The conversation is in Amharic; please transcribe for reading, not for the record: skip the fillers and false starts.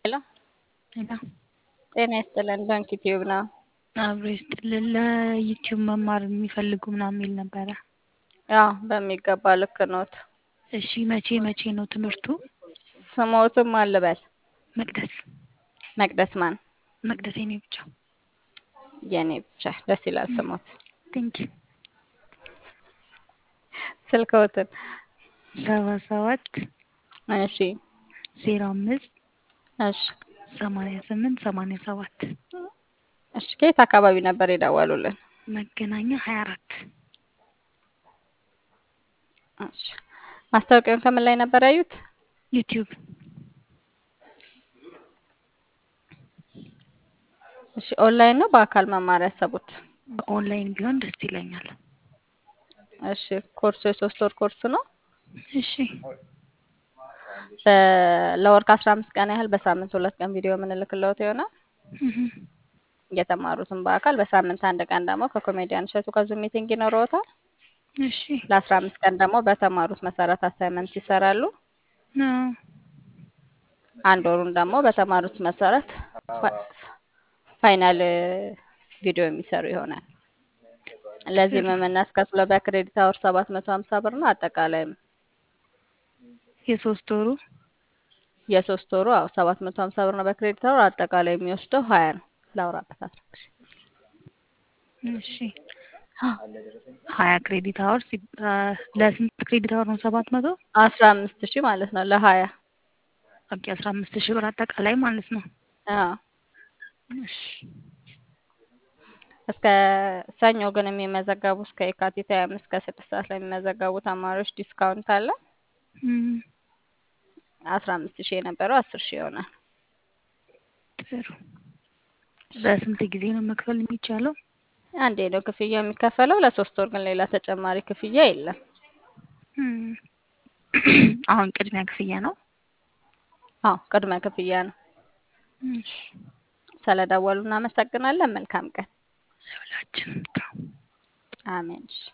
ሄሎ ሌላ ጤና ይስጥልን። ባንክ ዩቲዩብ ነው። አብሮ ይስጥልን። ለዩቲዩብ መማር የሚፈልጉ ምናምን የሚል ነበረ። ያው በሚገባ ልክ ኖት። እሺ መቼ መቼ ነው ትምህርቱ? ስሞትም አልበል መቅደስ መቅደስ ማን? መቅደስ የኔ ብቻ። የኔ ብቻ ደስ ይላል ስሞት። ቴንክ ዩ። ስልክዎትን? 77 እሺ 05 እሺ 88 87 እሺ። ከየት አካባቢ ነበር የደወሉልን? መገናኛ 24 እሺ። ማስታወቂያውን ከምን ላይ ነበር ያዩት? ዩቲዩብ። እሺ። ኦንላይን ነው በአካል መማር ያሰቡት? በኦንላይን ቢሆን ደስ ይለኛል። እሺ። ኮርሱ የ3 ወር ኮርስ ነው። እሺ ለወር ከ15 ቀን ያህል በሳምንት 2 ቀን ቪዲዮ የምንልክለት ይሆናል። እህ የተማሩትን በአካል በሳምንት አንድ ቀን ደግሞ ከኮሜዲያን እሸቱ ጋር ዙም ሚቲንግ ይኖረዎታል። እሺ ለ15 ቀን ደግሞ በተማሩት መሰረት አሳይመንት ይሰራሉ። ነው አንድ ወሩን ደግሞ በተማሩት መሰረት ፋይናል ቪዲዮ የሚሰሩ ይሆናል። ለዚህም የምናስከፍለው በክሬዲት አወር 750 ብር ነው። አጠቃላይ የሶስት ወሩ የሶስት ወሩ 750 ብር ነው በክሬዲት አወር። አጠቃላይ የሚወስደው 20 ነው። ላውራበት አስረክሽ። እሺ 20 ክሬዲት አወር ለስንት ክሬዲት አወር ነው? 700 15,000 ማለት ነው ለ20። ኦኬ 15,000 ብር አጠቃላይ ማለት ነው። አዎ እሺ እስከ ሰኞ ግን የሚመዘገቡ እስከ የካቲት 25 እስከ 6 ሰዓት ላይ የሚመዘገቡ ተማሪዎች ዲስካውንት አለ። 15,000 የነበረው 10,000 ይሆናል። ጥሩ። በስንት ጊዜ ነው መክፈል የሚቻለው? አንዴ ነው ክፍያ የሚከፈለው። ለ3 ወር ግን ሌላ ተጨማሪ ክፍያ የለም። አሁን ቅድሚያ ክፍያ ነው? አዎ ቅድመ ክፍያ ነው። እሺ ስለደወሉ እናመሰግናለን። መልካም ቀን። ሁላችንም። አሜን።